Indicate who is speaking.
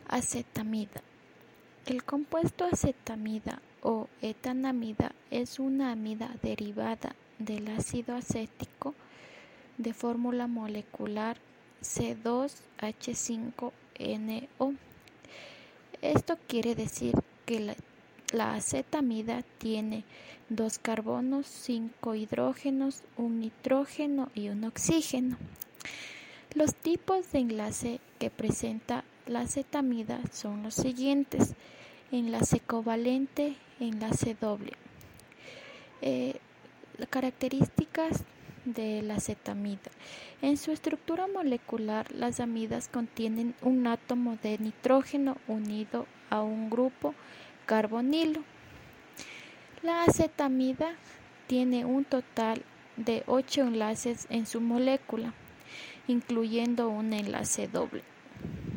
Speaker 1: Acetamida. El compuesto acetamida o etanamida es una amida derivada del ácido acético de fórmula molecular C2H5NO. Esto quiere decir que la acetamida tiene 2 carbonos, 5 hidrógenos, un nitrógeno y un oxígeno. Los tipos de enlace que presenta la acetamida son los siguientes: enlace covalente, enlace doble. Las características de la acetamida. En su estructura molecular, las amidas contienen un átomo de nitrógeno unido a un grupo carbonilo. La acetamida tiene un total de 8 enlaces en su molécula, incluyendo un enlace doble.